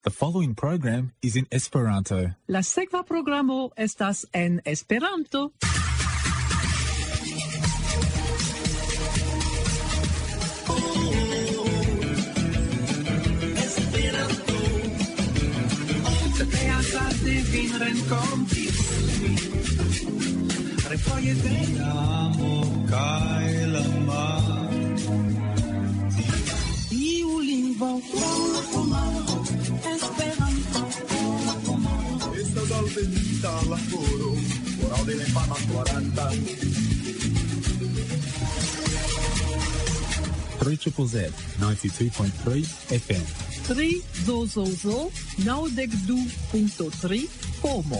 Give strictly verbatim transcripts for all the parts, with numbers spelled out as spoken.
The following program is in Esperanto. La sekva programo estas en Esperanto. Vin renkontis refoje de amo kaj la mar iu lingvo Esperanto estas alvenita la koro por aŭdi la infana floranta three Z Z Z ninety-two point three F M. tri zozozo naŭdek du punkto tri Como.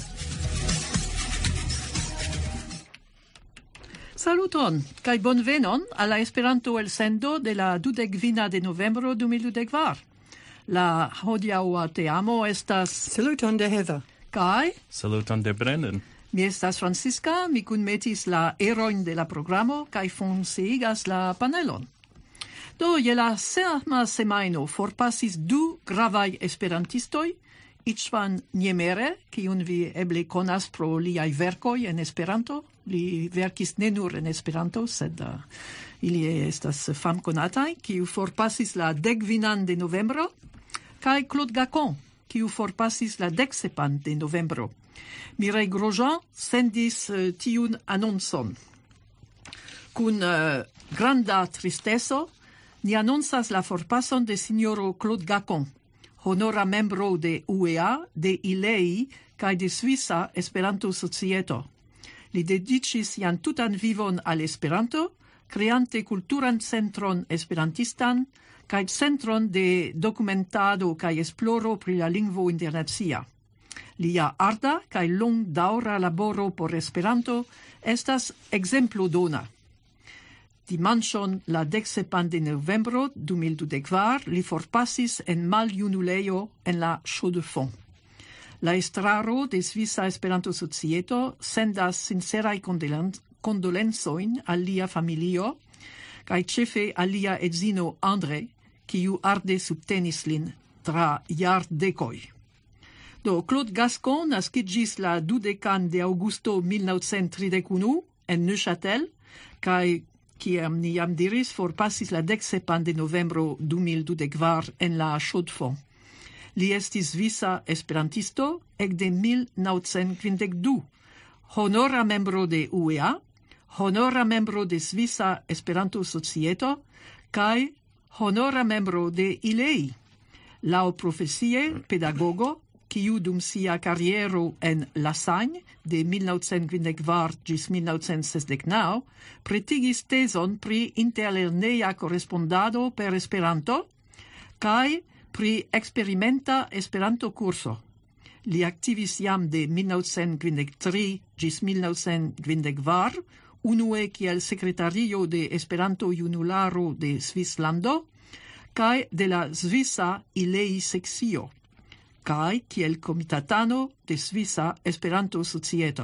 Saluton, kaj bonvenon al la Esperanto elsendo de la dudekvina de novembro du mil dudek kvar. La hodiaŭa teamo estas Saluton de Heather. Kaj Saluton de Brendan. mi estas Francisca, mi kunmetis la erojn de la programo kaj funkciigas la panelon. Do, je la sama semajno forpasis du gravaj esperantistoj, Itzvan Niemere, kiun vi eble konas pro liaj verkoj en Esperanto. Li verkis ne nur en Esperanto, sed uh, ili estas famkonataj, kiu forpasis la dekvinan de novembro, kaj Claude Gacon, kiu forpasis la deksepan de novembro. Mireille Grosjean sendis uh, tiun anoncon. Kun uh, granda tristeco, ni anoncas la forpason de signoro Claude Gacon, honora membro de U E A, de I L E I, kaj de Svisa Esperanto Societo. Li dediĉis sian tutan vivon al Esperanto, kreante kulturan centron esperantistan kaj centron de dokumentado kaj esploro pri la lingvo internacia. Lia arda kaj longdaŭra laboro por Esperanto estas ekzemplo dona. Dimanĉon la deksepan de novembro du mil dudek kvar li forpasis en maljunulejo en la Chaux-de-Fonds. La estraro de Svisa Esperanto Societo sendas sinceraj kondolenzojn al lia familio kaj ĉefe al lia edzino André, kiu arde subtenis lin tra jardekoj. Do Claude Gacon naskiĝis la dudekan de aŭgusto mil novcent tridek unu en Neuchâtel kaj kiam ni jam diris, forpasis la deksepan de novembro du mil dudek kvar en la Chaux-de-Fonds. Li estis svisa esperantisto ekde mil novcent kvindek du, honora membro de U E A, honora membro de Svisa Esperanto Societo kaj honora membro de I L E I. Laŭ profesie pedagogo, kiu dum sia kariero en Lausanne de mil novcent kvindek kvar ĝis mil novcent sesdek naŭ pretigis tezon pri interlerneja korespondado per Esperanto kaj pri eksperimenta Esperanto-kurso. Li aktivis jam de mil novcent kvindek tri ĝis mil novcent kvindek kvar, unue kiel sekretario de Esperanto-junularo de Svislando kaj de la Svisa I L E I sekcio, kaj kiel komitatano de Svisa Esperanto Societo.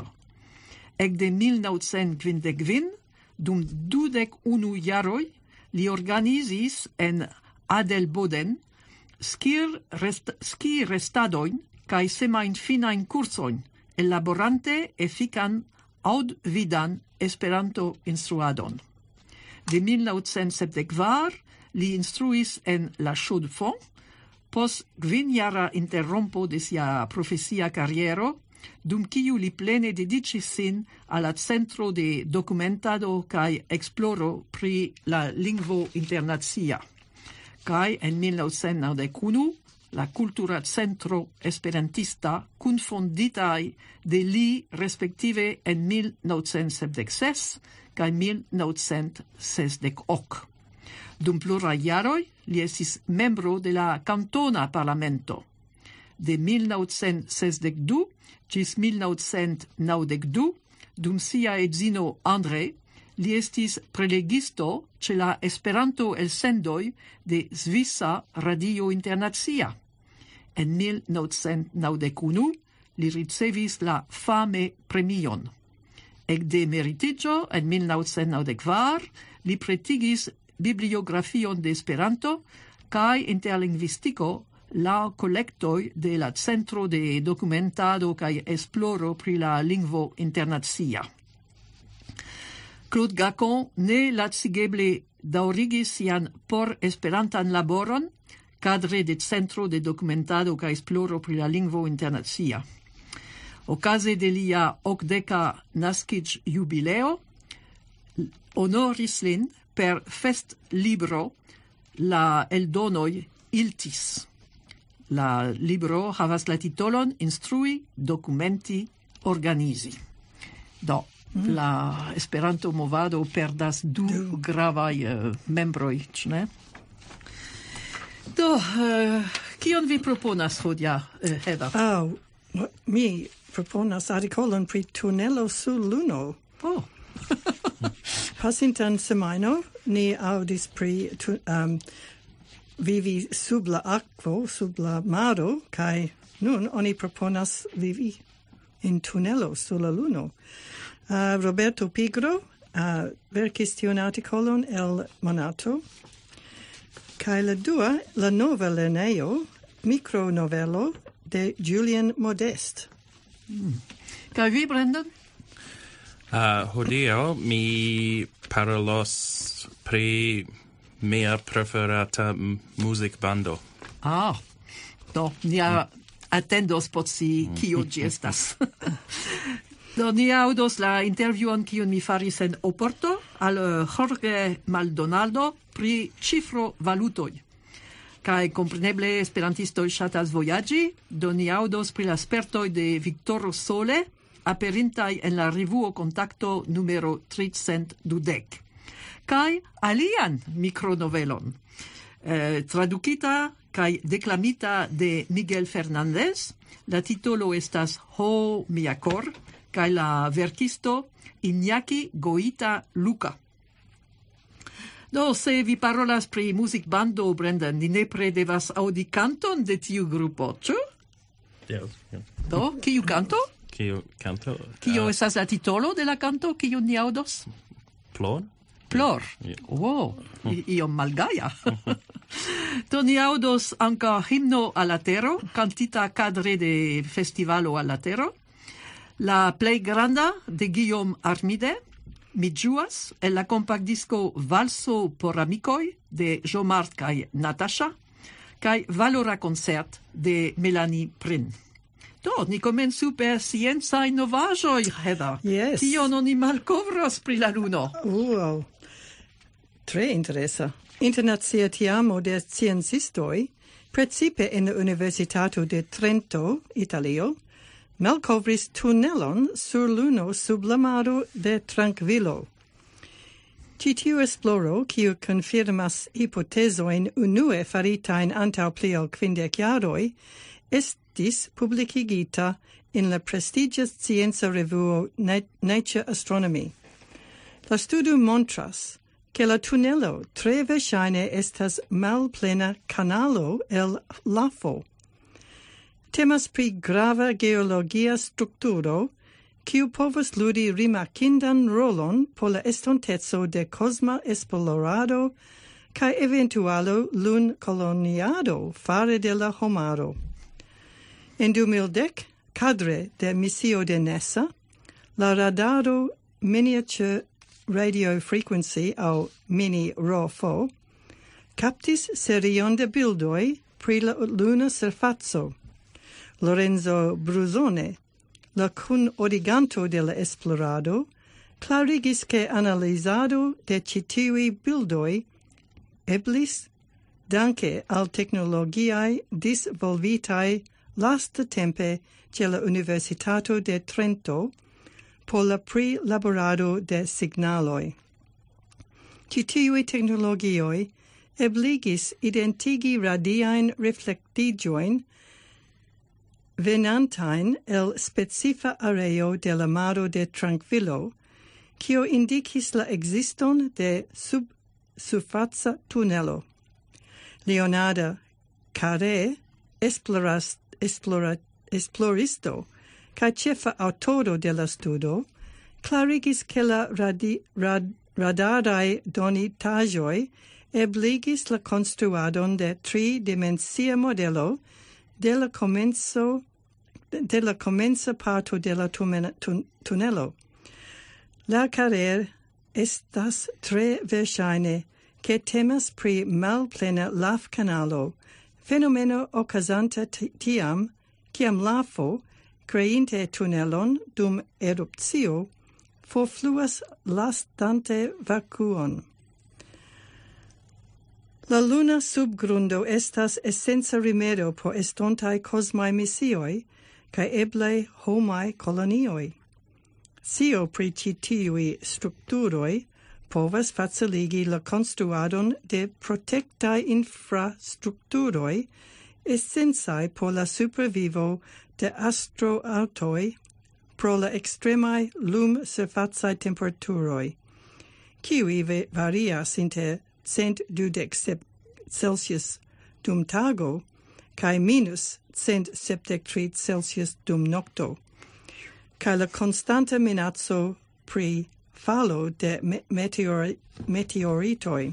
Ekde mil novcent kvindek kvin, dum dudek unu jaroj, li organizis en Adelboden skir rest, ski restadojn kaj semajnfinajn kursojn, elaborante efikan aŭdvidan Esperanto instruadon. De mil novcent sepdek kvar li instruis en la Chaux-de-Fonds, post kvinjara interrompo de sia profesia kariero, dum kiu li plene dediĉis sin al la centro de dokumentado kaj esploro pri la lingvo internacia. Kaj en mil novcent naŭdek unu la Kultura Centro Esperantista kunfonditaj de li respektive en mil novcent sepdek ses kaj mil novcent sesdek ok. Dum pluraj jaroj li estis membro de la Kantona Parlamento. De mil novcent sesdek du ĝis mil novcent naŭdek du, dum sia edzino André, li estis prelegisto ĉe la Esperanto-elsendoj de Svisa Radio Internacia. En mil novcent naŭdek unu li ricevis la Fame Premion. Ekde meritiĝo en mil novcent naŭdek kvar li pretigis bibliografion de Esperanto kaj interlingvistiko la collectoi de la Centro de Documentado cae Esploro pri la Lingvo Internazia. Claude Gacon ne lacigeble daurigis sian por esperantan laboron cadre de Centro de Documentado cae Esploro pri la Lingvo Internazia. Ocase de lia ocdeca nascic jubileo, honoris lin per fest libro la eldonoi Iltis. La libro havas la titolon Instrui, Documenti, Organizi. Do, mm. la Esperanto movado perdas du, du. gravai uh, membroi, ne? Do, uh, kion vi proponas hodia, uh, Heda? Oh, mi proponas articolon pri tunelo sur luno. Oh. Pasintan semaino ni audis pri tu, um, vivi sub la aquo, sub la maro, kai nun oni proponas vivi in tunelo sur la luno. Uh, Roberto Pigro uh, verkis tiun articolon el Monato, kai la dua, la nova lerneo, micronovelo de Julian Modest. Mm. Kai vi, Brendan? Uh, hodio mi parolos pri mia preferata music bando. Ah, do, nia mm. attendos pozzi kio gi estas. Do, ni audos la intervjuon kiun mi faris en Oporto al Jorge Maldonado pri cifro valutoi. Kai compreneble esperantistoi shatas voyagi, do ni audos pri la spertoi de Victor Sole, aperintai en la revuo Contacto numero tricent dudec. Kai alian micronovelon, eh, traducita kai declamita de Miguel Fernandez, la titolo estas Ho mia cor, kai la verkisto Iñaki Goita Luca. Do, se vi parolas pri music bando, Brendan, ni nepre devas audi canton de tiu gruppo, ĉu? Yes, yes. Do, kiu canto? Kiu canto? Kio uh, estas la titolo de la canto, kiu ni audos? Plor? Plor. Yeah. Wow, I- iom malgaia. Do ni audos anca himno a la tero, cantita cadre de festivalo a la tero. La plei granda de Guillaume Armide, Mi Giuas, el la compact disco Valso por Amicoi de Jean-Marc kai Natasha, kai Valora Concert de Melanie Prin. Do, ni comenzu per scienzae novajoi, Heda. Yes. Kion oni malkovros pri la luno? Wow. Tre interesa. Internazia tiamo de sciencistoi, precipe in la Universitato de Trento, Italio, malkovris tunelon sur luno sub la maro de Tranquillo. Ci tiu esploro, kiu confirmas hipotesoin unue faritain antau pli ol quindec jaroi, estis publicigita in la prestigia scienza revuo Nature Astronomy. La studio montras che la tunelo tre verŝajne estas malplena kanalo el lafo. Temas pri grava geologia strukturo, kiu povas ludi rimarkindan rolon por la estonteco de kosma esplorado kaj eventualo lun koloniado fare de la homaro. En du mil dek, cadre de misio de NASA, la radaro miniature radio frequency au mini R O F O captis serion de bildoi pri la luna surfaco. Lorenzo Brusone, la cun origanto de la esplorado, clarigis che analizado de citiui bildoi eblis danke al technologiae disvolvitai lasta tempe ce la Universitato de Trento por la prilaborado de signaloi. Citiui technologioi ebligis identigi radiain reflectigioin venantain el specifa areo de la maro de Tranquillo, cio indicis la existon de subsurfaca tunelo. Leonardo Carré, esploras, esplora, esploristo, ca cefa autoro de la studo, clarigis che la radi, rad, radarae donitagioi ebligis la construadon de tri-dimensia modelo de la comenzo de la comenza parto de la tumena, tun, tunelo. La carrer estas tre verŝajne che temas pri malplena laf-kanalo, fenomeno okazanta tiam, kiam lafo, creinte tunelon dum erupcio, forfluas lastante vacuon. La luna subgrundo estas essenza rimedo por estontai cosmai missioi, cae eble homai colonioi. Sio pri ci tiui structuroi povas faciligi la construadon de protectai infrastructuroi essensai por la supervivo de astroautoi pro la extremai lum surfacai temperaturoi, kiui varias inter cent dudec Celsius dum tago, cae minus cent septec tri Celsius dum nocto, cae la constanta minazzo pri falo de meteori, meteoritoi.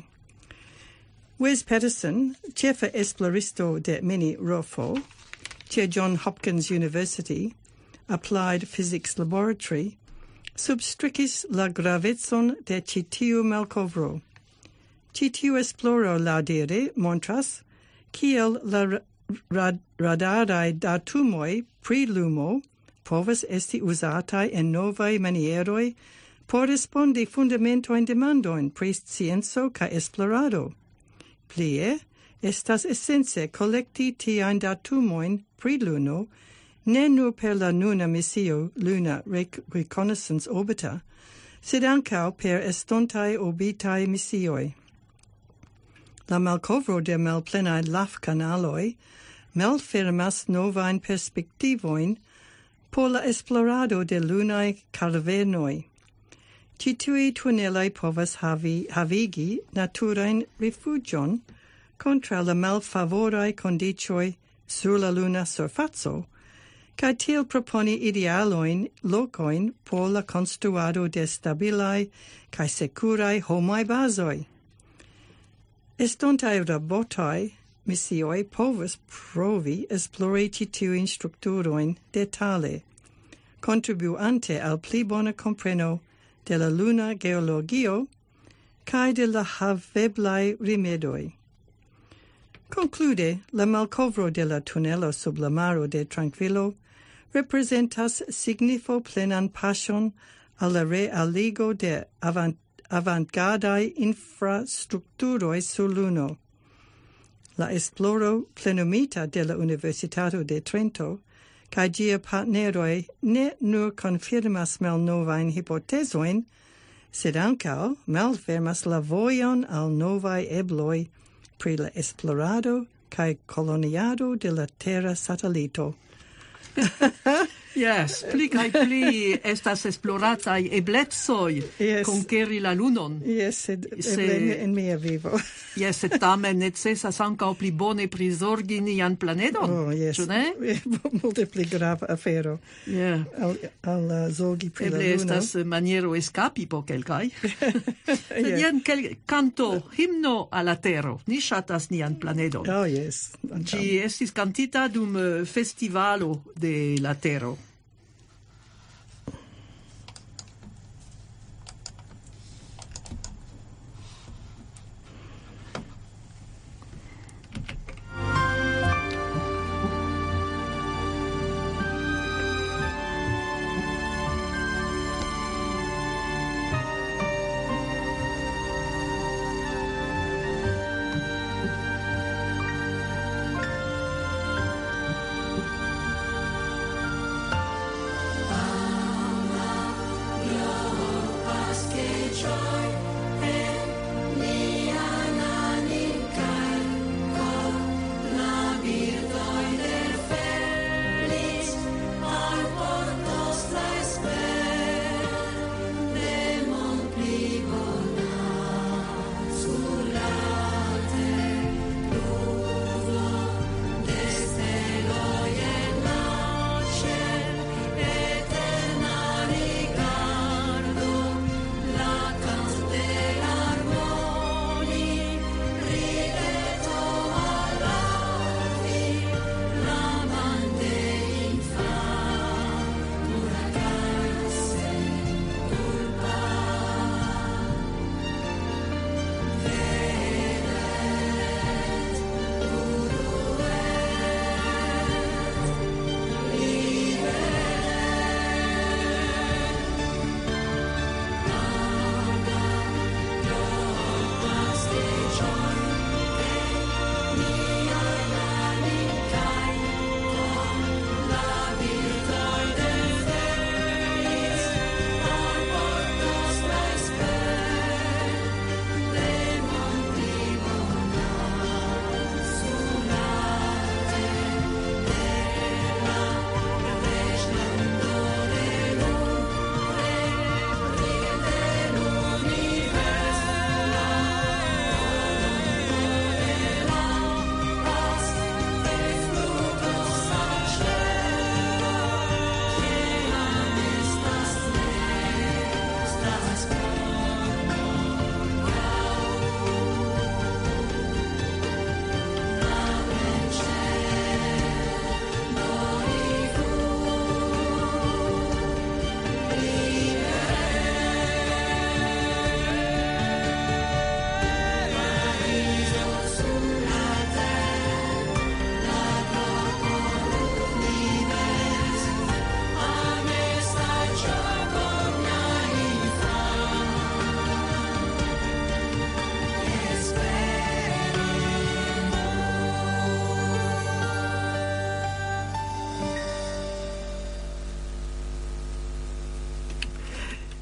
Wes Patterson, cefa esploristo de mini R O F O, ce John Hopkins University, Applied Physics Laboratory, substricis la gravetson de citiu malkovro. Citiu esploro laudire montras kiel la rad radarai datumoi pri lumo povas esti usatai en novai manieroi por respondi fundamentoin demandoin pri scienzo ca esplorado. Plie, estas essence collecti tiain datumoin pri luno, ne nur per la nuna missio Luna Rec Reconnaissance Orbiter, sed ancao per estontai orbitai missioi. La malkovro de malplenai laf-kanaloi malfermas novain perspektivoin por la esplorado de lunai cavernoi. Citui tunelai povas havi, havigi naturain rifugion contra la malfavorai condicioi sur la luna surfazo, cae til proponi idealoin locoin por la construado de stabilai cae securai homai basoi. Estontai robotai missioi povas provi esplori citiuin structuroin detale, contribuante al pli bona compreno de la luna geologio cae de la haveblai rimedoi. Conclude, la malkovro de la tunelo sub la maro de Tranquillo representas signifo plenan pasion al la realigo de avant avantgardai infrastructuroi sur luno. La esploro plenumita de la Universitato de Trento cae gia partneroi ne nur confirmas malnovain hipotesoin, sed ancao malfermas la voion al novai ebloi pri la esplorado cae coloniado de la terra satellito. Yes, pli cae pli estas esploratai eblezoi Yes. conqueri la lunon. Yes, sed Se- eble in mia vivo. Yes, et tamen necessas ancao pli bone prisorgi nian planeton. Oh, yes. Ĉu ne? Multe pli grava afero Yeah. al, al uh, zorgi pri la Eble luno. estas maniero escapi po kelkaj. Sed Yeah. jen quel canto himno a la tero. Ni ŝatas nian planeton. Oh, yes. Antaŭ. Ĝi estis cantita dum eh, festivalo de la tero.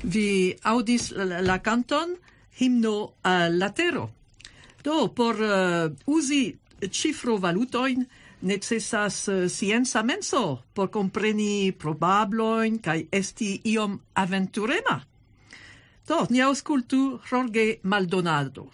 Vi audis la, la canton himno al latero. Do, por uh, usi cifrovalutoin necessas uh, scienza menso por compreni probabloin kai esti iom aventurema. Do, ni auscultu Jorge Maldonado.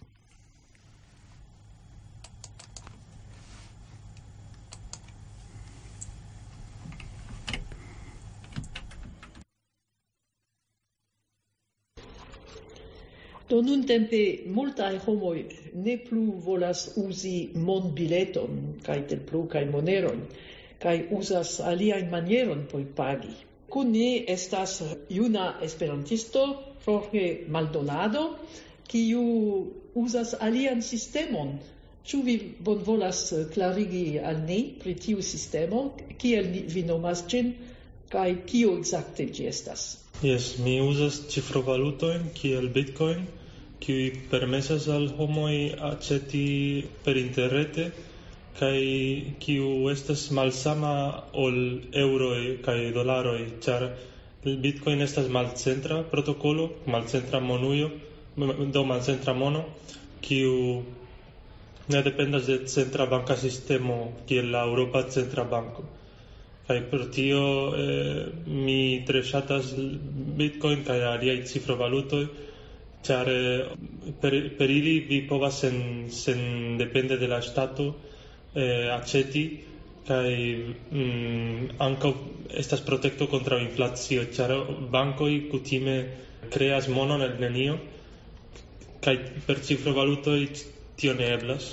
Do nun tempe multae homoi ne plu volas usi mon bileton, kai tel plu kai moneron, kai usas aliaen manieron por pagi. Kun ni estas juna esperantisto, Jorge Maldonado, kiu usas alian sistemon. Ĉu vi bonvolas klarigi al ni pri tiu sistemo, kiel vi nomas ĝin, kaj kio ekzakte ĝi estas? Yes, mi uzas cifrovalutojn kiel Bitcoin, kiuj permesas al homoj aĉeti per interrete kaj kiu estas malsama ol euroj kaj dolaroj, ĉar Bitcoin estas malcentra protokolo, malcentra monujo, do malcentra mono, kiu ne dependas de centra banka sistemo kiel la Eŭropa Centra Banko. Kaj pro tio eh, mi tre ŝatas Bitcoin kaj aliaj cifrovalutoj, ĉar per, per ili vi povas sen, sen depende de la ŝtato eh, aĉeti kaj mm, ankaŭ estas protekto kontraŭ inflacio, ĉar bankoj kutime kreas monon el nenio kaj per cifrovalutoj tio ne eblas.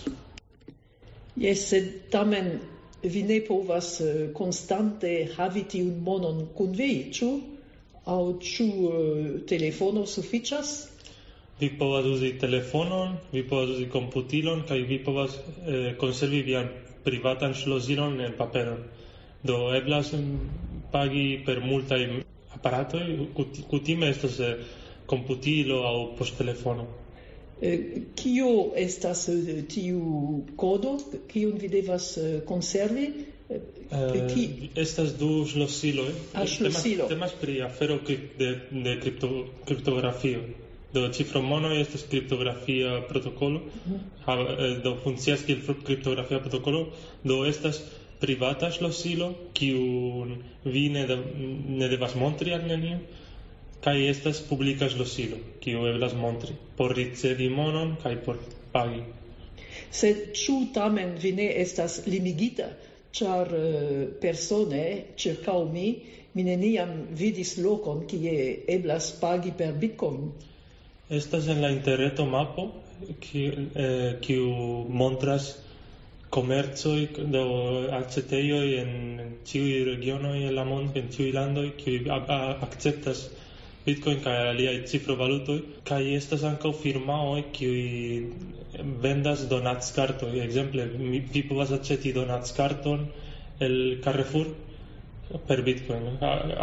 Jes, sed tamen vi ne povas uh, konstante havi tiun monon kun vi, ĉu? Aŭ ĉu uh, telefono sufiĉas? Vi povas uzi telefonon, vi povas uzi komputilon, kaj vi povas eh, konservi vian privatan ŝlosilon en paperon. Do eblas pagi per multaj aparatoj, kutime estas eh, komputilo aŭ poŝtelefono. Eh, kio estas eh, tiu kodo, kiun vi devas eh, konservi? Eh, ki... Estas du ŝlosiloj. Ah, ŝlosilo. Temas, temas pri afero de, de kripto, kriptografio. Do cifromonoj estas kriptografia protokolo, uh-huh. Do funkcias kiel kriptografia protokolo, do estas privata ŝlosilo, kiun vi ne, de, ne devas montri al neniu, kaj estas publika ŝlosilo, kiu eblas montri por ricevi monon kaj por pagi. Sed ĉu tamen vi ne estas limigita, ĉar uh, persone ĉirkaŭ mi, mi neniam vidis lokon kie eblas pagi per Bitcoin. Estas en la interreto mapo, kiu eh, montras komercoj do aĉetejoj en ĉiuj regionoj en la mondo, en ĉiuj landoj, kiuj akceptas Bitcoin kaj aliaj cifrovalutoj, kaj estas ankaŭ firmaoj kiuj vendas donackartoj. Ekzemple, vi povas aĉeti donackarton el Carrefour per Bitcoin,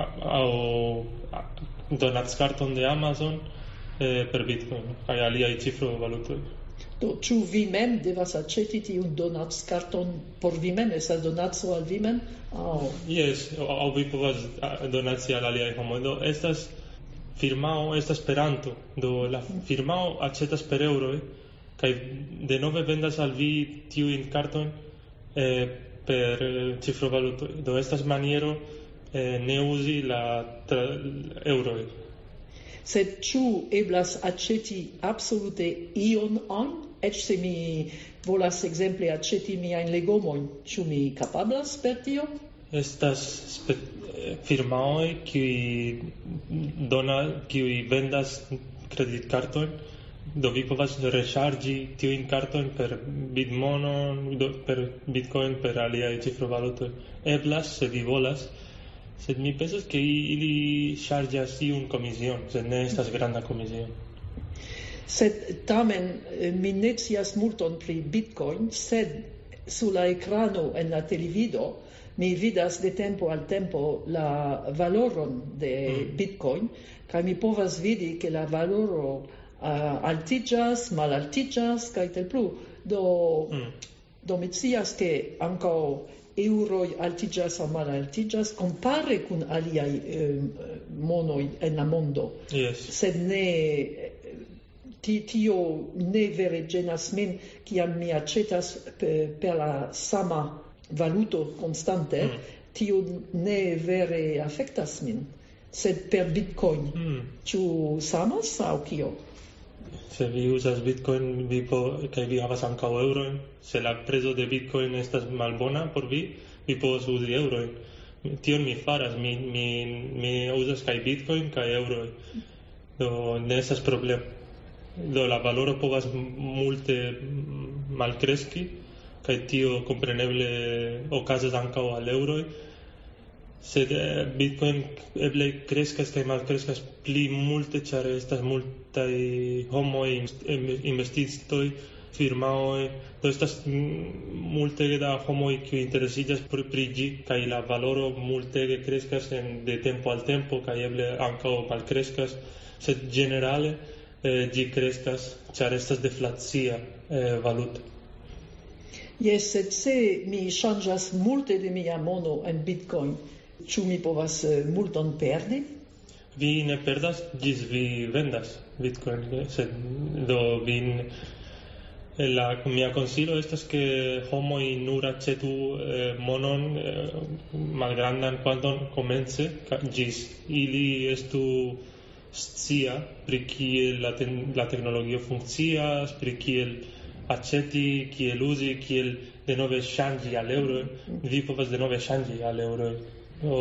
aŭ donackarton de Amazon eh, per Bitcoin, kaj aliaj cifrovalutoj. Do, ĉu vi mem devas aĉeti tiun donackarton por vi mem, estas donaco al vi mem? Oh. Yes, aŭ vi povas donaci al aliaj homoj. Do estas firmao, estas Esperanto. Do la firmao aĉetas per eŭroj kaj denove vendas al vi tiujn kartojn eh, per cifrovalutoj. Do estas maniero eh, ne uzi la eŭroj. Sed ĉu eblas aĉeti absolute ion on? Eĉ se mi volas ekzemple aĉeti miajn legomojn, ĉu mi kapablas per tio? Estas firmaoj kiuj dona kiuj vendas kreditkartojn, do vi povas reŝarĝi tiujn kartojn per bitmonon, per Bitcoin, per aliaj cifrovalutoj. Eblas, se vi volas, sed mi pensas ke ili ŝarĝas iun komision, sed ne estas granda komisio. Sed tamen mi ne scias multon pri Bitcoin, sed sur la ekrano en la televido mi vidas de tempo al tempo la valoron de mm. Bitcoin, kaj mi povas vidi ke la valoro uh, altiĝas, malaltiĝas kaj tel plu. Do, mm. do mi scias ke ankaŭ euroi altigas o malaltigas compare kun aliai eh, monoi en la mondo. Yes. Sed ne ti, tio ne vere genas min kiam mi accetas per, per la sama valuto constante, mm. tio ne vere affectas min. Sed per Bitcoin, mm. ĉu samas aŭ kio? Se vi usas Bitcoin, vi po, kaj vi havas ankaŭ eurojn, se la prezo de Bitcoin estas malbona por vi, vi povas uzi eurojn. Tion mi faras, mi, mi, mi uzas kaj Bitcoin kaj euroj. Do ne estas problemo. Do la valoro povas multe malkreski, kaj tio kompreneble okazas ankaŭ al euroj. Sed eh, Bitcoin eble kreskas kaj malkreskas pli multe, ĉar estas multaj homoj, investistoj, firmaoj, do estas multege da homoj kiuj interesiĝas pri, pri ĝi, kaj la valoro multege kreskas en, de tempo al tempo, kaj eble ankaŭ malkreskas, sed ĝenerale eh, ĝi kreskas, ĉar estas deflacia eh, valuto. Yes, sed se mi ŝanĝas multe de mia mono en Bitcoin, ĉu mi povas uh, multon perdi? Vi ne perdas ĝis vi vendas Bitcoin, sed do vin la mia konsilo estas ke homoj nur aĉetu eh, monon eh, malgrandan kvanton komence ĝis ili estu scia pri kiel la, te la teknologio funkcias, pri kiel aĉeti, kiel uzi, kiel denove ŝanĝi al eŭro, vi povas denove ŝanĝi al eŭro. O,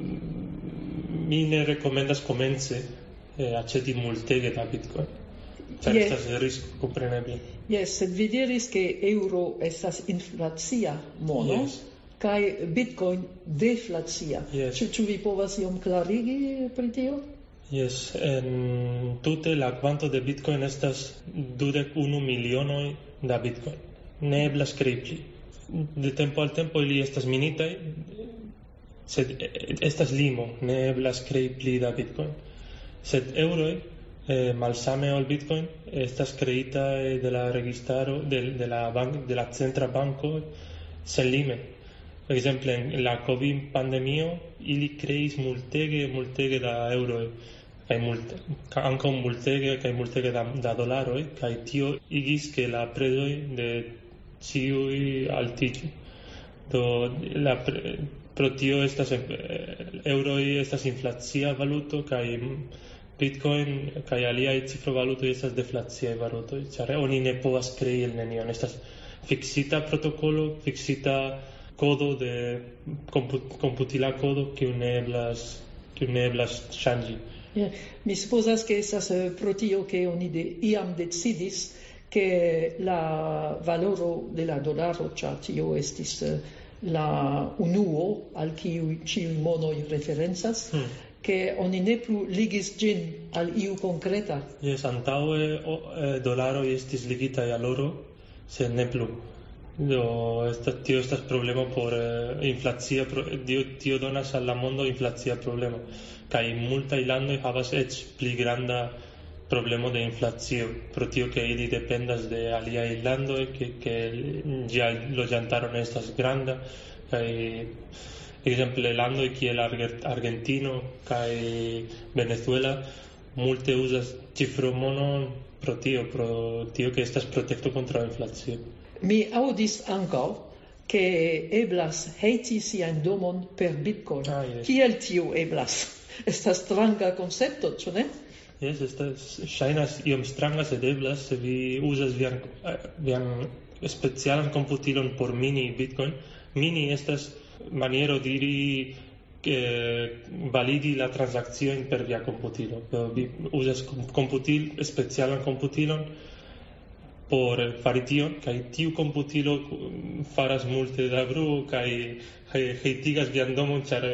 mi ne rekomendas komence eh, aĉeti multege da Bitcoin. Ĉar Yes. estas risko, kompreneble. Yes, sed vi diris ke euro estas inflacia mono, Yes. kaj Bitcoin deflacia. Yes. Ĉu, ĉu vi povas iom klarigi pri tio? Yes, en tute la kvanto de Bitcoin estas dudek unu milionoj da Bitcoin. Ne eblas krei pli. De tempo al tempo ili estas minitaj, sed estas limo, ne eblas krei pli da Bitcoin. Sed euroj, eh, malsame ol Bitcoin, estas kreita de la registaro, de, de, la, bank, de la centra banko senlime. Ekzemple, en la COVID-pandemio, ili kreis multege, multege da euroj, kaj multe, ankaŭ multege, kaj multege da, da dolaroj, kaj tio igis ke la prezoj de ĉiuj altiĝu. Do la pre, pro tio estas eh, euroj estas inflacia valuto kaj Bitcoin kaj aliaj cifrovalutoj estas deflaciaj valutoj, ĉar oni ne povas krei el nenion. Estas fiksita protokolo, fiksita kodo de komput, komputila kodo kiu ne eblas kiu ne eblas ŝanĝi. Yeah. Mi supposas che estas uh, pro tio che oni de, iam decidis che la valoro de la dolaro, ĉar tio estis uh, la unuo al kiu ĉiuj monoj referencas, hmm. che oni ne plu ligis ĝin al iu konkreta. Yes, antaŭe eh, dolaroj estis ligitaj al oro, sed ne plu. Do esta, tio estas problemo por eh, inflacia, pro, tio, tio donas al la mondo inflacia problemo. Kaj multaj landoj havas eĉ pli granda problemo de inflacio, pro tio ke ili dependas de aliaj landoj, ke, ke ĝia loĝantaro ne estas granda, kaj ekzemple landoj kiel Argentino kaj Venezuela multe uzas cifromonon pro tio, pro tio ke estas protekto kontraŭ inflacio. Mi aŭdis ankaŭ ke eblas hejti sian domon per Bitcoin. Ah, yes. Kiel tio eblas? Estas stranga koncepto, ĉu ne? Yes, estas ŝajnas iom stranga, sed eblas se vi uzas vian, vian specialan komputilon por mini Bitcoin. Mini estas maniero diri que validi la transakciojn per via komputilo. Vi uzas komputil, specialan komputilon por fari tion, kaj tiu komputilo faras multe da bruo kaj hejtigas vian domon, ĉar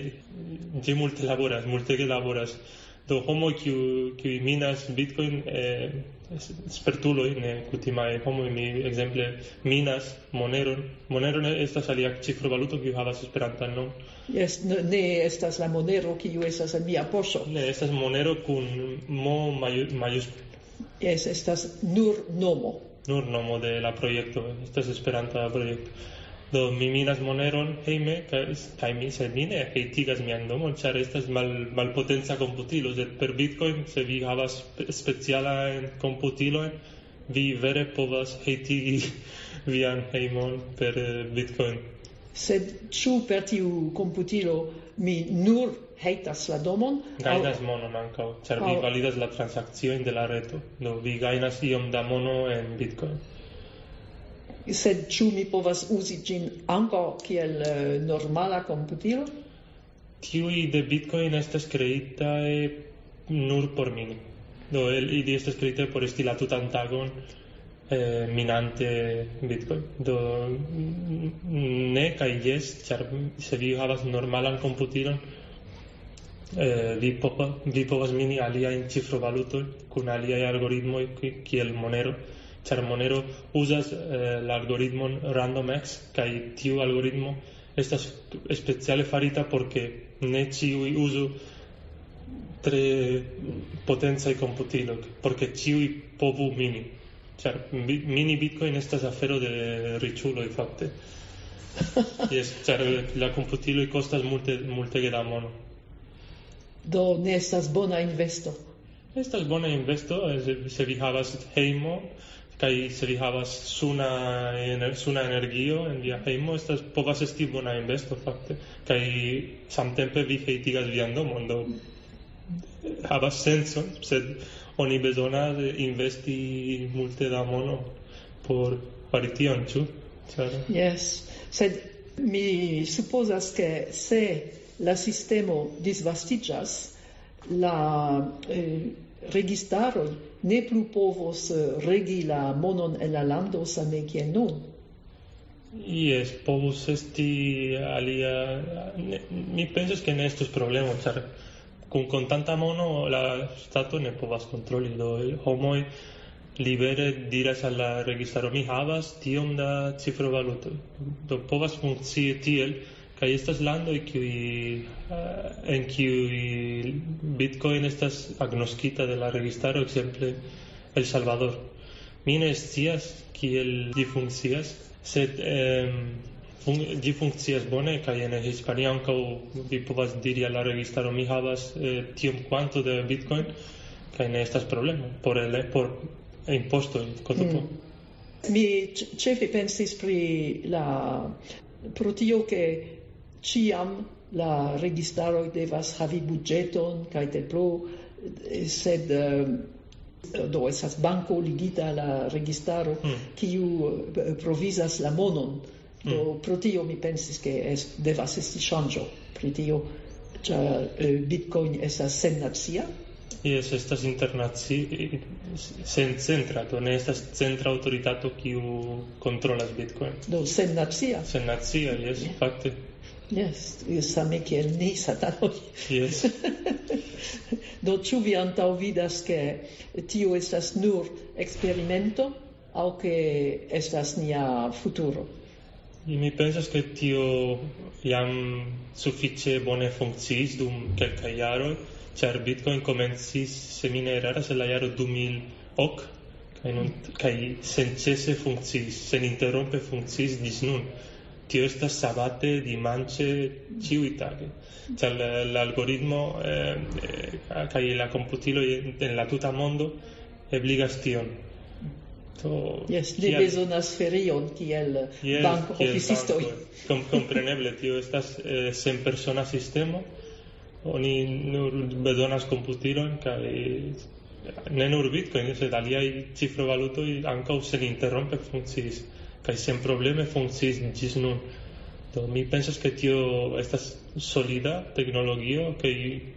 ĝi multe laboras, multege laboras. Do homoj kiuj kiuj minas Bitcoin, eh, spertuloj, ne kutimaj homoj, mi ekzemple minas Moneron. Monero ne estas alia cifrovaluto kiu havas esperantan nomon. Yes, ne, ne estas la monero kiu estas en mia poŝo. Ne, estas Monero kun mo majusklo. Yes, estas nur nomo. Nur nomo de la proyecto, estas esperanta proyecto. Do mi minas moneron hejme, kaj mi se mi ne hejtigas mian domon, ĉar estas mal malpotenca komputilo, sed per Bitcoin, se vi havas specialajn komputilojn, vi vere povas hejtigi vian hejmon per Bitcoin. Sed ĉu per tiu komputilo mi nur hejtas la domon? Gajnas monon ankaŭ, ĉar vi validas la transakciojn de la reto. Do vi gajnas iom da mono en Bitcoin. Sed ĉu mi povas uzi ĝin ankaŭ kiel uh, normala komputilo? Tiuj de Bitcoin estas kreitaj nur por mini. Do el, ili estas kreitaj por esti la tutan tagon eh, minante Bitcoin. Do ne kaj jes, ĉar se vi havas normalan komputilon, eh, vi, pova, vi povas mini aliajn cifrovalutojn kun aliaj algoritmoj kiel Monero. Ĉar Monero uzas eh, la algoritmon RandomX, kaj tiu algoritmo estas speciale farita porque ne ĉiuj uzu tre potencaj komputiloj, porque ĉiuj povu mini. Ĉar mini Bitcoin estas afero de riĉuloj fakte. Yes, ĉar la komputiloj kostas multe multege da mono. Do ne estas bona investo. Estas bona investo, se, se vi havas hejmo, kaj se vi havas suna, ener, suna energio en via hejmo, estas povas esti bona investo fakte, kaj samtempe vi hejtigas vian domon, do havas sencon, sed oni bezonas investi multe da mono por fari tion, ĉu? Yes, sed mi supozas ke se la sistemo disvastiĝas, la eh, registaroj ne plu povos regi la monon en la lando same kiel nun. Yes, povus esti alia... Ne, mi pensas ke ne estus problemo, ĉar kun kontanta mono la stato ne povas kontroli, do homoj libere diras al la registaro mi havas tiom da cifrovalutoj. Do povas funkcii tiel, kaj estas landoj kiuj uh, en kiuj Bitcoin estas agnoskita de la registaro, ekzemple El Salvador. Mi ne scias kiel ĝi funkcias, sed um, fun ĝi funkcias bone, kaj en Hispanio ankaŭ vi povas diri al la registaro mi havas eh, tiom kvanto de Bitcoin, kaj ne estas problemo por el por impostoj. Mm. Mi ĉefe pensis pri la pro tio ke ciam la registaroj devas havi budĝeton kaj tel plu, sed do estas banko ligita al la registaro, kiu mm. provizas la monon. Do mm. pro tio mi pensis ke es, devas esti ŝanĝo pri tio, ĉar Bitcoin estas sennacia. Yes, estas internacia, sen centra, do ne estas centra autoritato kiu kontrolas Bitcoin. Do sennacia. Sennacia, yes, yeah. Fakte. Yes, same kiel ni satanoj. Yes. Do ĉu vi antaŭvidas ke tio estas nur eksperimento aŭ ke estas nia futuro? Mi pensas ke tio jam sufiĉe bone funkciis dum kelkaj jaroj, ĉar Bitcoin komencis, se mi ne eraras, en la jaro du mil ok, kaj nun kaj senĉese funkciis, seninterrompe funkciis ĝis nun. Tio estas sabate, dimanĉe, ĉiutage. Ĉar l'algoritmo eh, kaj la komputiloj en la tuta mondo ebligas tion. Yes, li bezonas ferion kiel yes, bankoficistoj. Kom, kompreneble, tio estas eh, senpersona sistemo. Oni nur bezonas komputilon kaj ne nur Bitcoin, sed aliaj cifrovalutoj ankaŭ seninterrompe funkciis, kaj sen probleme funkciis ĝis nun. Do mi pensas ke tio estas solida teknologio kaj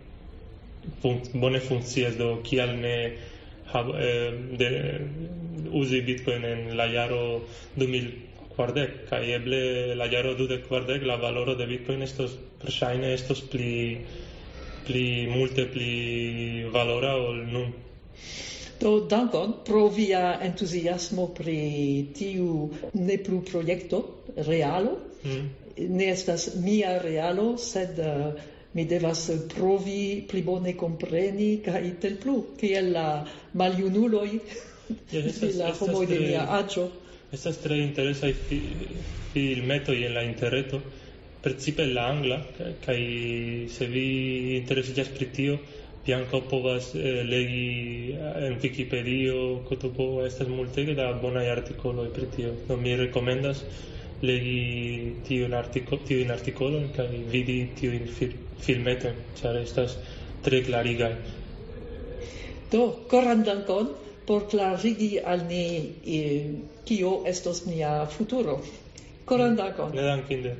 fun bone funkcias, do kial ne hav, eh, de, uzi Bitcoin en la jaro du mil kvardek, kaj eble la jaro dudek kvardek la valoro de Bitcoin estos verŝajne estos pli pli multe pli valora ol nun. Do dankon pro via entuziasmo pri tiu ne plu projekto realo. Mm. Ne estas mia realo, sed uh, mi devas provi pli bone kompreni kaj tel plu, kiel la maljunuloj de la homoj de mia aĝo. estas tre interesaj fi, filmetoj en la interreto, precipe en la angla, kaj se vi interesiĝas pri tio, vi ankaŭ povas eh, legi en Wikipedio, Kotopo, estas multege da bonaj artikoloj pri tio. Do mi rekomendas legi tiun artiko, tiun artikolon kaj vidi tiujn fil, filmetojn, ĉar estas tre klarigaj. Do, koran dankon por klarigi al ni eh, kio estos nia futuro. Koran dankon. Nedankinde.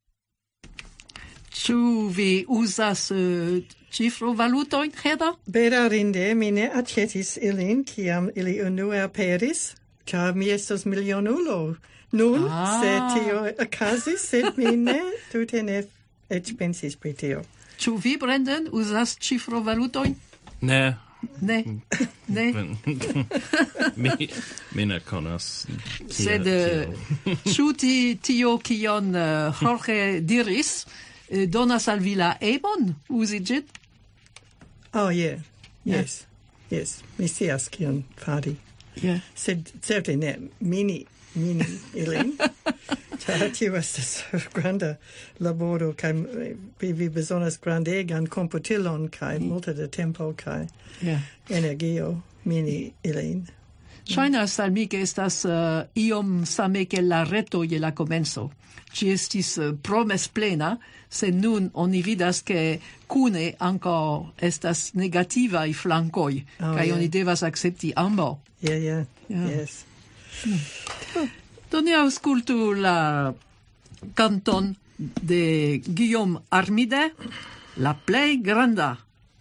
Ĉu vi uzas uh, cifrovalutojn, Heda? Bedaŭrinde mi ne aĉetis ilin, kiam ili unue aperis, ĉar mi estos milionulo. Nun, Ah. se tio okazis, sed mi ne tute ne eĉ pensis pri tio. Ĉu vi, Brendan, uzas cifrovalutojn? Ne. Ne, ne. mi, mi ne konas. kia- Sed eh, kio. ĉu ti- tio, kion uh, Jorge diris, eh, donas al vi la ebon uzi ĝin? Oh, yeah. Yes. Yes. Mi scias kion fari. Yeah. Sed certe ne mini mini ilin. Ĉar tio estas granda laboro kaj vi, vi bezonas grandegan komputilon kaj multe da tempo kaj Yeah. energio mini ilin. Ŝajnas al mi, ke estas uh, iom same kiel la reto je la komenco. Ĝi estis uh, promesplena, sed nun oni vidas, ke kune ankaŭ estas negativaj flankoj, Oh, kaj yeah. oni devas akcepti ambaŭ. Yeah, yeah. Yeah. Yes. Do ni aŭskultu la kanton de Guillaume Armide, La plej granda.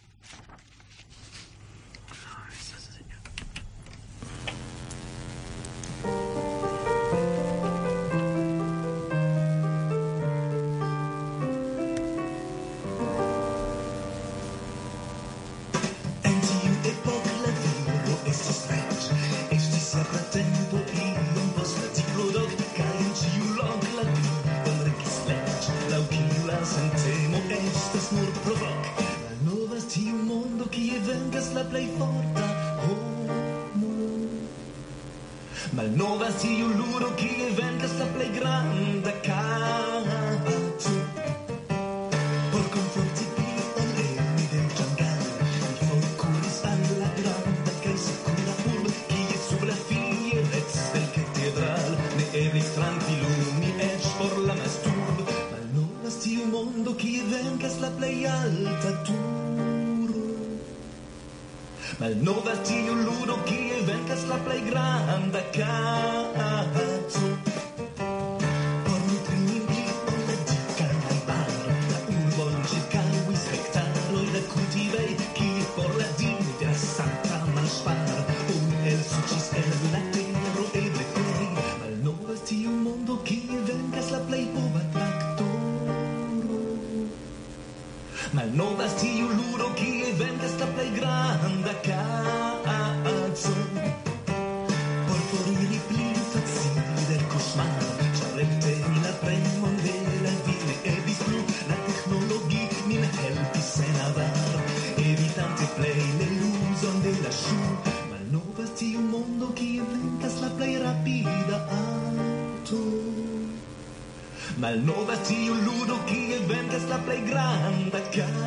En tiu epok la vivo estis reĝ, estis ja pratempo iom post la diplodok, kaj en ĉiu lok la vivon regis leĝ, laŭ kiu la sentemo estas nur provok. Malnovas tiu mondo kie venkas la plej forta homo. Malnovas tiu ludo kie venkas la plej granda kato. Por konfronti plion eni del ĝangal, li forkuris al la granda kaj sekura urbo, kie sub la fiereco del katedral ne eblis trankvilumi eĉ por la masturbo. Malnovas tiu mondo kie venkas la plej alta turo. Malnovas tiu ludo kie venkas la plej granda kato. Por nutri nin pli ol la dika najbaro, la urbon ĉirkaŭis hektaroj da kultivej, kie por la dino de la sankta malŝparo oni elsuĉis el la tero eble plej. Malnovas tiu mondo kie venkas la plej pova traktoro. Malnovas tiu ludo kie venkas la plej granda kaco. Por foriri pli facile del koŝmaro, ĉar elteni la premon de la vi ne eblis plu, la teknologi nin helpis sen avaro, evitante plej l'eluzon de la ŝuo. Malnovas tiu mondo kie venkas la plej rapida aŭto. Malnovas tiu ludo kie venkas la plej granda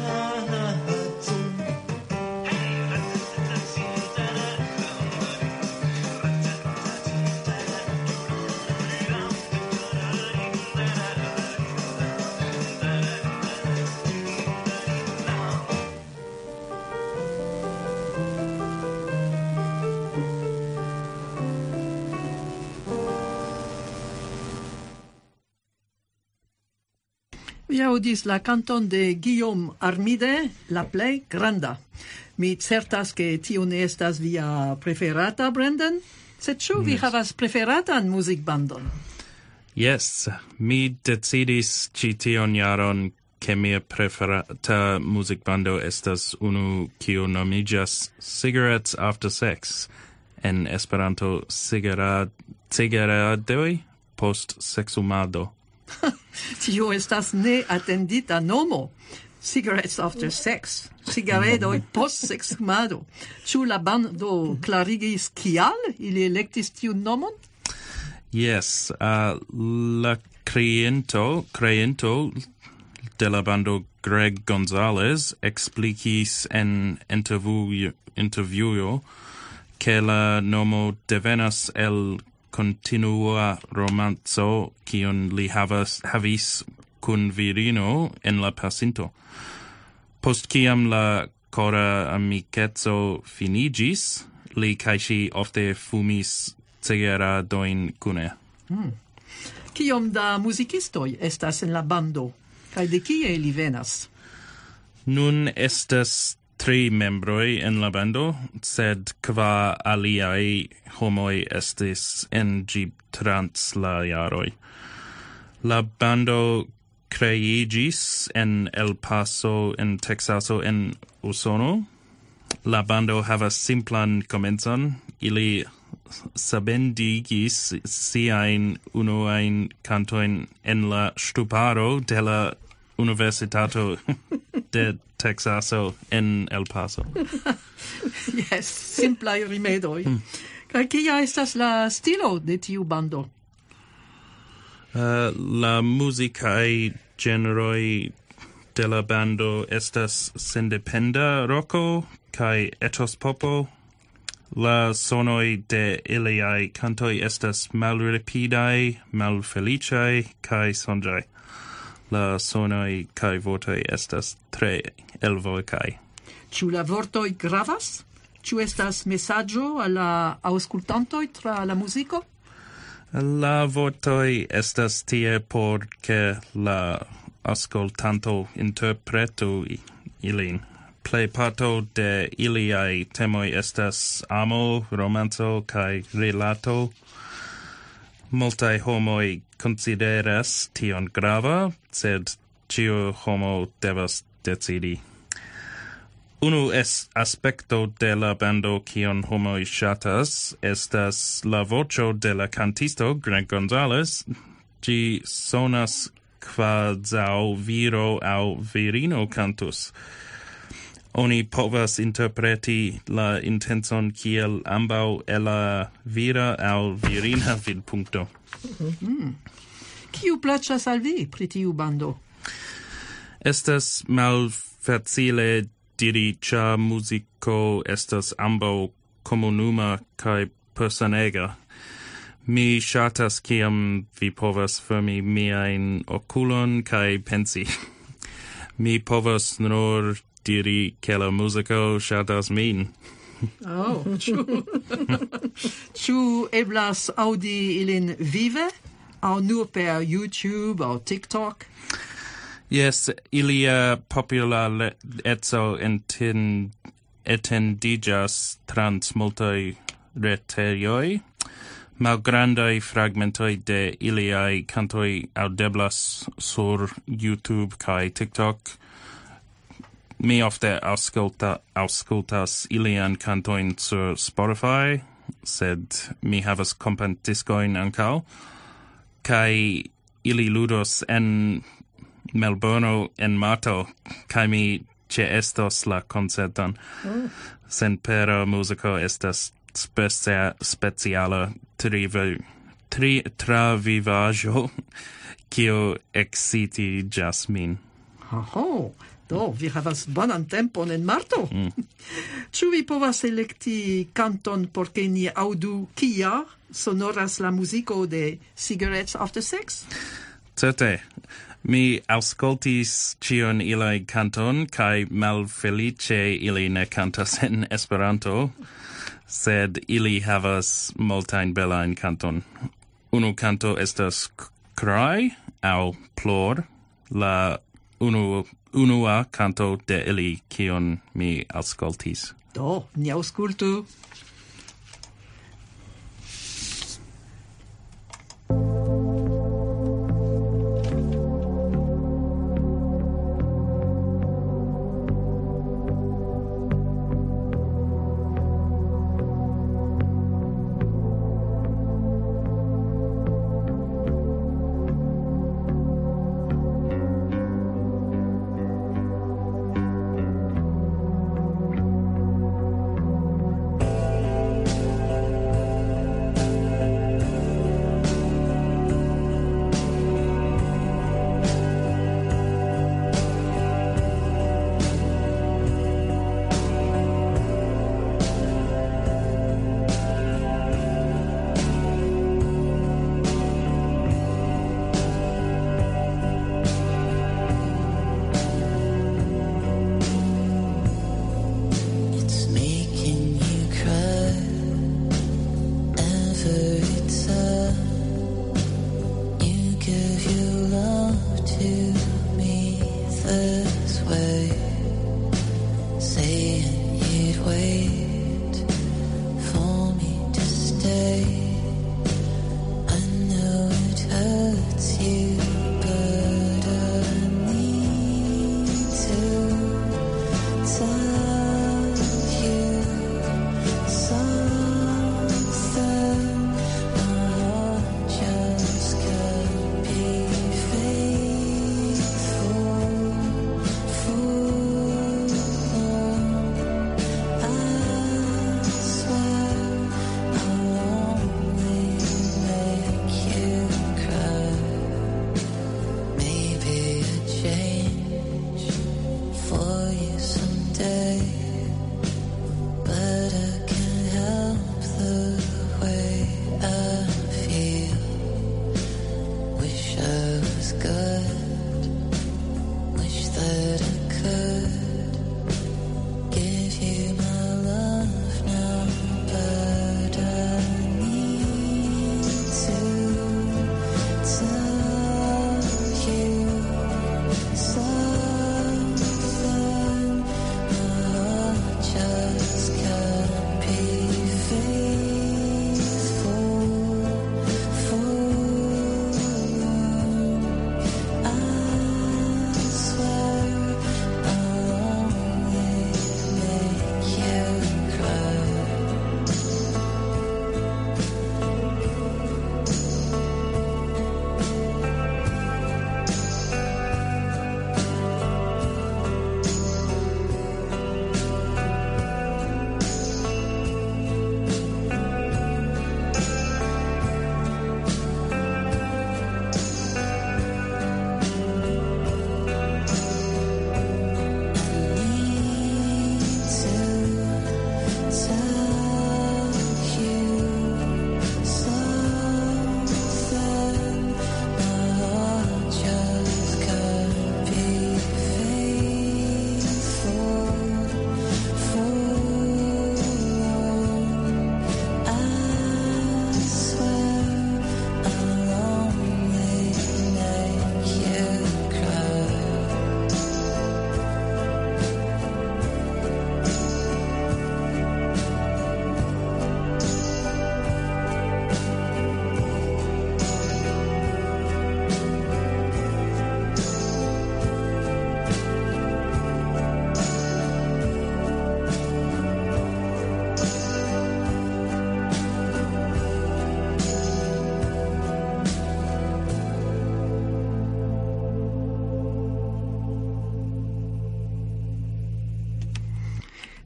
kaco. Vi audis la canton de Guillaume Armide, La plej granda. Mi certas ke tio ne estas via preferata, Brendan? Sed ĉu vi havas preferatan muzikbandon? Yes, mi decidis ĉi tion jaron ke mia preferata muzikbando estas unu kiu nomiĝas Cigarettes After Sex, en Esperanto cigarad cigaradoj post seksumado. Tio estas ne atendita nomo. Cigarettes after sex. Cigaredoj post seksumado. Ĉu la bando klarigis kial ili elektis tiun nomon? Yes, uh, la creinto, creinto de la bando Greg Gonzalez explicis en interview, interview que la nomo devenas el continua romanzo kiun li havas havis kun virino en la pasinto. Post kiam la cora amikeco finigis, li kai ŝi ofte fumis cigaredoin kune. Kiom da muzikistoj estas en la bando, kaj de kie ili venas? Nun estas tri membroj en la bando, sed kvar aliaj homoj estis en ĝi trans la jaroj. La bando kreiĝis en El Paso en Teksaso en Usono. La bando havas simplan komencon. Ili sabendigis siajn unuajn kantojn en la ŝtuparo de la Universitato de Teksaso en El Paso. Yes, simplaj rimedoj. Kaj kia estas la stilo de tiu bando? Uh, la musicaj generoj de la bando estas sendependa rocko kaj etopopo. La sonoj de iliaj kantoj estas malrapidaj, malfeliĉaj kaj sonĝaj. La sonoj kaj vortoj estas tre elvokaj. Ĉu la vortoj gravas? Ĉu estas mesaĝo al la aŭskultantoj tra la muziko? La vortoj estas tie por ke la ascoltanto interpretu ilin. Plejparto de iliaj temoj estas amo, romanco kaj rilato. Multaj homoj konsideras tion grava, sed ĉiu homo devas decidi. Unu es aspekto de la bando kion homoj ŝatas estas la voĉo de la kantisto Greg Gonzalez. Ĝi sonas kvazaŭ viro aŭ virino kantus. Oni povas interpreti la intencon kiel ambaŭ el la vira aŭ virina vidpunkto. Kiu plaĉas al vi pri tiu bando? Estas malfacile diri, ĉar muziko estas ambaŭ komunuma kaj personega. Mi ŝatas kiam vi povas fermi miajn okulon kaj pensi. Mi povas nur diri ke la muziko ŝatas min. Oh, ĉu ĉu eblas aŭdi ilin vive aŭ nur per YouTube aŭ TikTok? Yes, ilia populareco enten, etendiĝas trans multaj retejoj. Malgrandaj fragmentoj de iliaj kantoj aŭdeblas sur YouTube kaj TikTok. Mi ofte aŭskulta, aŭskultas ilian kantojn sur Spotify, sed mi havas kompentiskojn ankaŭ, kaj ili ludos en Melbourne en marto, kaj mi ĉeestos la koncerton. Mm. Senpera muziko estas specia, speciala trivi, tri, travivaĵo, kio ekscitiĝas min. Aho, do vi havas bonan tempon en marto. Mm. Ĉu vi povas elekti kanton por ke ni aŭdu kia sonoras la muziko de Cigarettes After Sex? Certe. Mi aŭskultis ĉion ilaj kanton kaj malfeliĉe ili ne kantas en Esperanto, sed ili havas multajn belajn kanton. Unu kanto estas Cry aŭ Plor, la unu unua kanto de ili kion mi aŭskultis. Do, ni aŭskultu.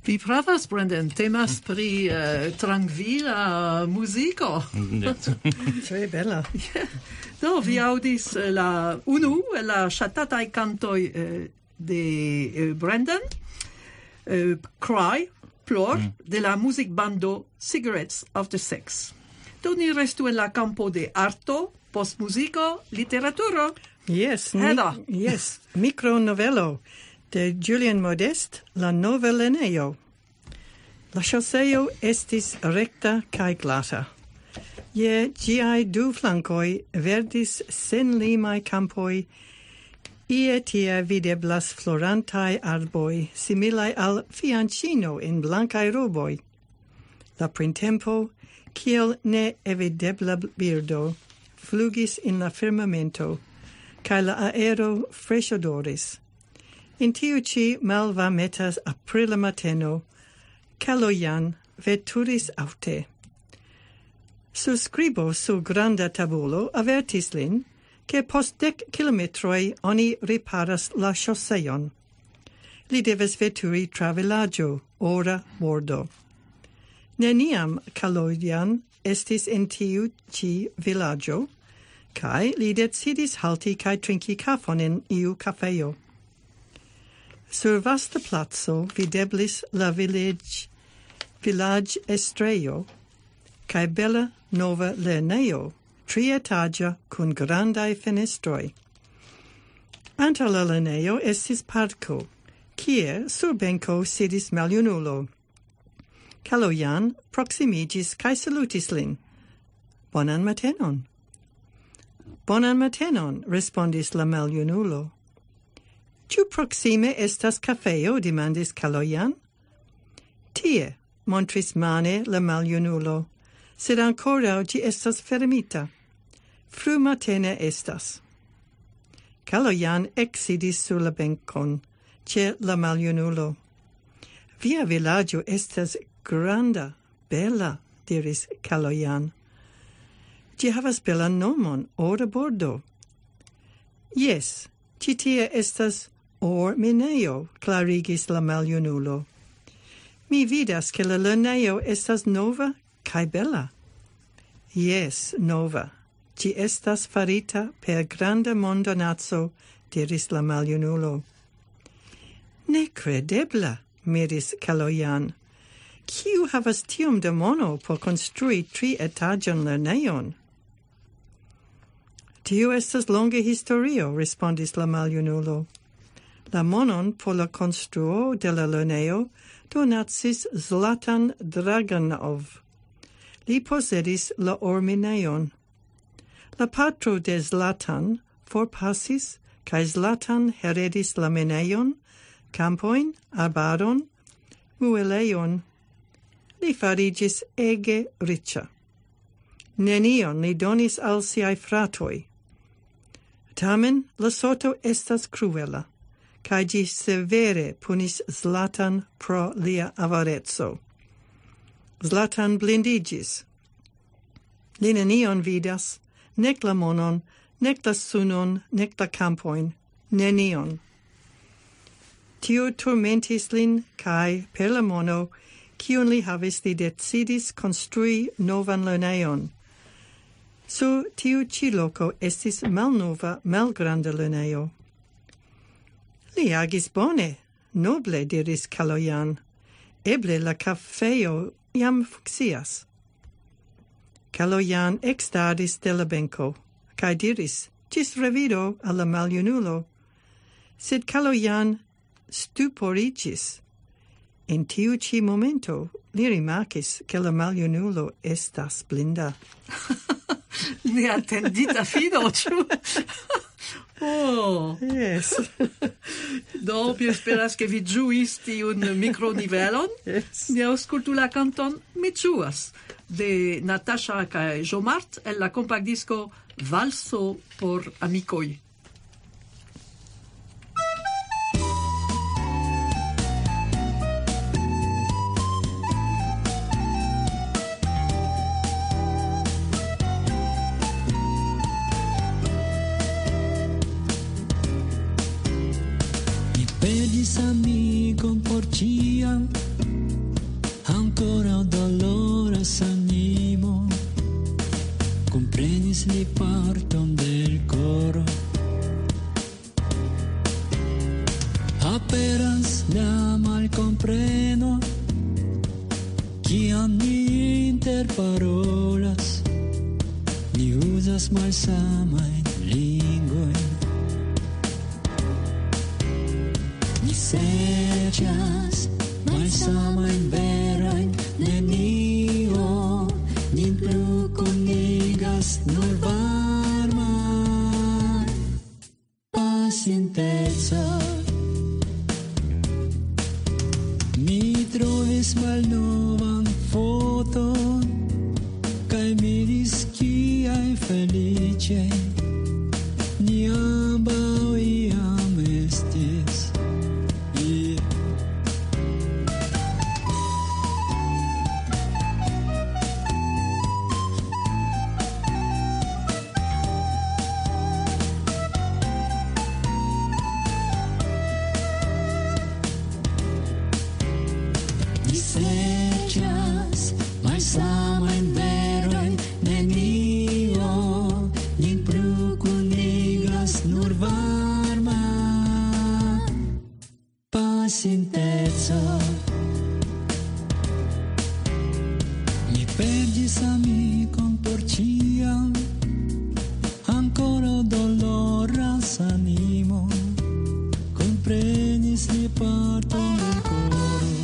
Vi pravas, Brendan, temas pri uh, trankvila muziko. Tre bella. Do, vi audis uh, la unu, la ŝatataj kantoj uh, de uh, Brendan, uh, Cry, Plor, mm. de la muzikbando Cigarettes of the Sex. Do ni restu en la campo de arto, postmuziko, literaturo. Yes, Hedda. mi, yes, micronovello de Julian Modest, La Nova Lernejo. La ŝoseo estis rekta kaj glata. Je ĝiaj du flankoj verdis senlimaj kampoj, ie tie videblas florantaj arboj, similaj al fianĉino en blankaj roboj. La printempo, kiel neevidebla birdo, flugis in la firmamento, kaj la aero freŝodoris. In tiu ci malva metas aprila mateno, Kaloyan veturis aute. Surscribo su granda tabulo avertis lin, che post dec kilometroi oni riparas la ŝoseon. Li devas veturi tra vilaĝo, ora bordo. Neniam Kaloyan estis en tiu ci vilaĝo, kaj li decidis halti kaj trinki kafon en iu kafejo. Sur vasta placo videblis la village, village estrejo, cae bella nova lernejo, trietagia cun grandai fenestroi. Anta la lernejo estis parco, kie sur benco sidis maljunulo. Kaloyan proximigis cae salutis lin. Bonan matenon. Bonan matenon, respondis la maljunulo. Ciu proxime estas cafeo, demandis Kaloyan? Tie, montris mane la maljunulo, sed ancorau ci estas fermita. Fru matene estas. Kaloyan exsidis sur la bencon, ce la maljunulo. Via villaggio estas granda, bella, diris Kaloyan. Ci havas belan nomon, ora bordo. Yes, ci tie estas or minejo, clarigis la maljunulo. Mi vidas che la lernejo estas nova kaj bella. Yes, nova. Ci estas farita per granda mondonaco, diris la maljunulo. Necredebla, miris Kaloyan. Kiu havas tiom da mono por konstrui tri etaĝan lernejon? Tio estas longa historio, respondis la maljunulo. La monon por la konstruo de la lernejo donacis Zlatan Draganov. Li posedis la orminejon. La patro de Zlatan forpasis, kaj Zlatan heredis la minejon, kampoin, arbaron, muelejon. Li fariĝis ege riĉa. Nenion li donis al siaj fratoj. Tamen la sorto estas cruela, kaj ĝi severe punis Zlatan pro lia avareco. Zlatan blindiĝis. Li nenion vidas, nek la monon, nek la sunon, nek la kampojn, nenion. Tio turmentis lin, kaj per la mono, kiun li havis, li decidis konstrui novan lernejon. Sur tiu ci loco estis malnova, malgranda lernejo. Li agis bone, noble, diris Kaloyan. Eble la cafeo jam funccias. Kaloyan exstadis de la benco, cae diris, cis revido alla maljunulo. Sed Kaloyan stuporigis. En tiu ci momento li rimarkis che la maljunulo estas blinda. Neatendita fido, ĉu? Oh. Yes. Do, mi esperas che vi ĝuis tiun mikronivelon. Yes. Ni aŭskultu la kanton Mi ĝuas de Natasha kaj Jomart el la kompaktdisko Valso por amikoj. Pedis amicon por ciam, ancora dolores animo, comprenis li parton del coro. Aperas la malcompreno, kiam ni interparolas, ni uzas malsamajn lingvojn. Ni serĉas malsamajn verojn, nenio nin plu kunigas, nur varma pasinteco. Mi trovis malnovan foton, kaj miris kiaj feliĉaj ni ambaŭ iam estis. Malsamajn verojn, nenio nin plu kunigas, nur varma pasinteco. Mi perdis amikon por ĉiam, ancora doloras animo, komprenis li parton del koro.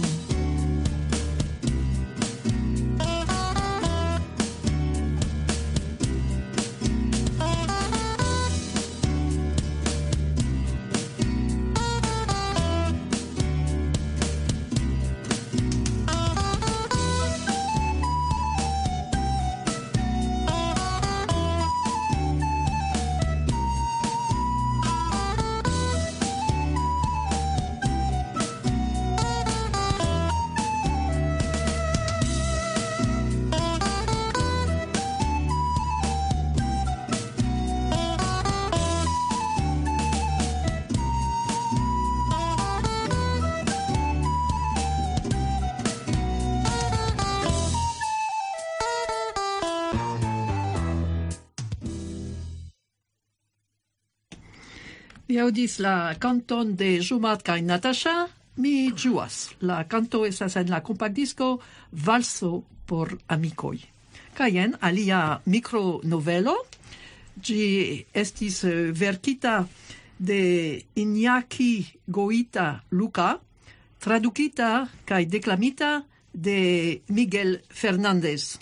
Vi audis la canton de Jumat kaj Natasha, mi ĝuas. La canto estas en la kompaktdisko Valso por amikoj. Kaj jen alia mikronovelo. Ĝi estis eh, verkita de Iñaki Goita Luca, tradukita kaj deklamita de Miguel Fernández.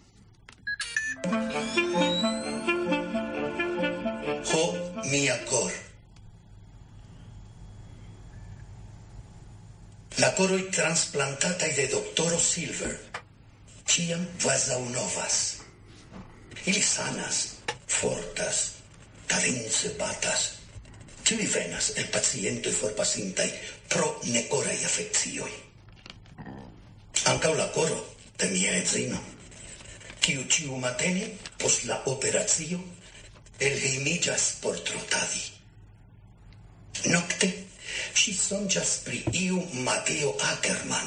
Ho, mia cor. La coroi transplantatai de doctoro Silver ciam quasau novas. Ili sanas, fortas, talence batas. Ciui venas el pacientoi forpasintai pro necorai affeccioi. Ancau la coro de mia edzino, ciu ciu matene pos la operatio el heimigas por trotadi. Nocte si sonjas pri iu Mateo Ackerman.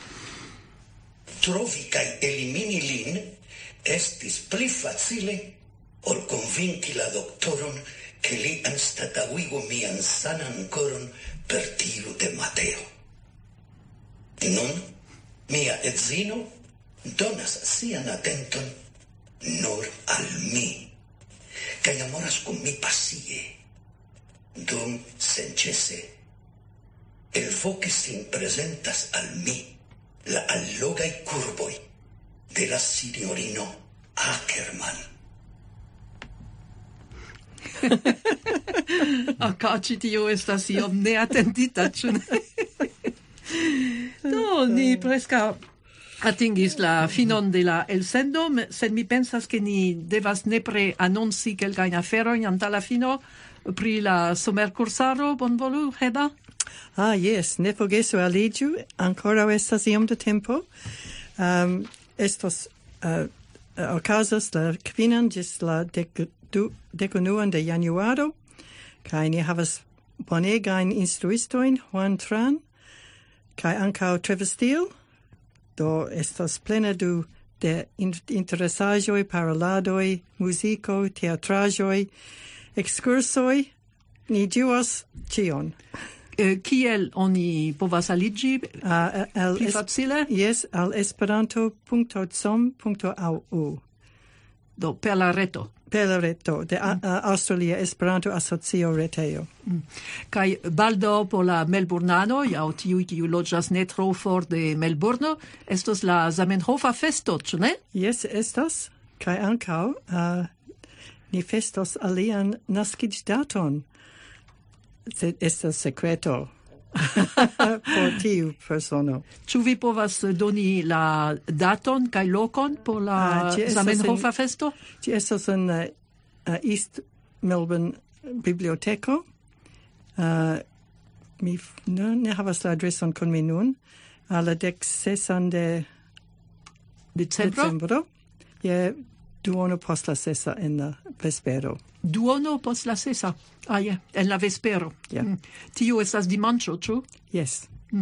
Trovi kai elimini lin estis pli facile ol convinci la doctoron che li anstataŭigu mian sanan koron per tiu de Mateo. Nun, mia edzino donas sian atenton nur al mi, kaj amoras kun mi pasie, dum senĉese el foque sin presentas al mi la allogai curboi de la signorino Ackerman. Akaĉi tio estas iom neatendita, ĉu ne? Do, ni preskaŭ atingis la finon de la elsendo, sed mi pensas ke ni devas nepre anonci kelkajn aferojn antaŭ la fino pri la somerkursaro. Bonvolu, Heda? Ah, yes, ne forgesu aliĝu, ankoraŭ estas iom da tempo. Um, estos uh, okazos la kvinan ĝis la dek du dekunuan de januaro, kaj ni havas bonegajn instruistojn, Juan Tran, kaj ankaŭ Trevor Steele, do estas plena du de in, interesaĵoj, paroladoj, muziko, teatraĵoj, ekskursoj, ni ĝuas ĉion. Eh, Kiel oni povas aliĝi Uh, al pli es- facile? Yes, al esperanto punto com punto a u. Do per la reto. Per la reto de mm. uh, Australia Esperanto Asocio Retejo. Kai baldo por la Melburnano, ja tiuj kiu loĝas ne tro for de Melburno, estos la Zamenhofa festo, ĉu ne? Yes, estas, kaj ankaŭ uh, ni festos alian naskiĝdaton. Se estas sekreto por tiu persono. Ĉu vi povas doni la daton kaj lokon por la Ah, ĝi estas Zamenhofa en- festo? Ĝi estas en uh, uh, East Melbourne Biblioteko. Uh, mi f- ne, ne havas la adreson kun mi nun. A la dek sesan de Decembro? decembro. Je duono post la sesa en la vespero. Duono post la sesa. Ah, ja, en la vespero. Ja. Mm. Tio estas dimanĉo, ĉu? Yes.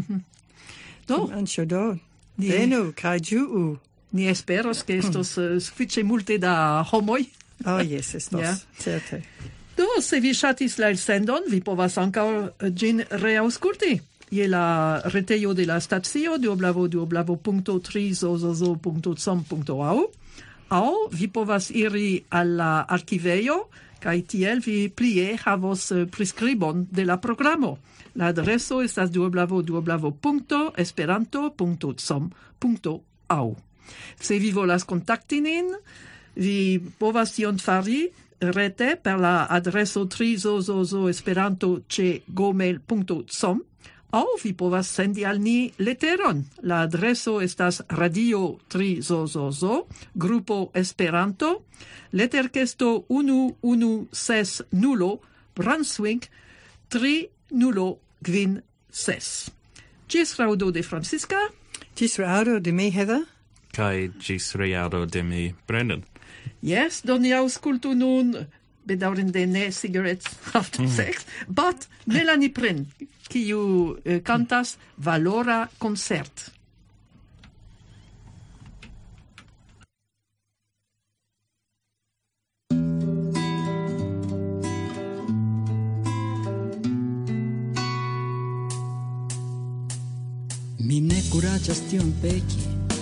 Do, Ancho do. Ni- Venu kaj ĝuu. ni esperos ke estos uh, sufiĉe multe da homoj. Oh, yes, estos. Ja. Certe. Do, se vi ŝatis la elsendon, vi povas ankaŭ ĝin reaŭskulti je la retejo de la stacio w w w punto tri zozozo punto com punto a u aŭ vi povas iri al la arkivejo kaj tiel vi plie havos eh, priskribon de la programo. La adreso estas w w w punto esperanto punto com punto a u. Se vi volas kontakti nin, vi povas tion fari rete per la adreso tri zozozo esperanto ĉe gmail punto com aŭ vi povas sendi al ni leteron. La adreso estas Radio tri zozozo, Grupo Esperanto, leterkesto unu unu ses nulo, Brunswick tri nulo kvin ses. Ĝis raŭdo de Francisca. Ĝis reaŭdo de mi, Heather. Kai gis reado de mi, Brendan. Yes, do ni aŭskultu nun, bedaŭrinde ne cigarettes after sex, but Melanie Prin, kiu eh, kantas Valora Concert. Mi ne kuraĝas tion peki,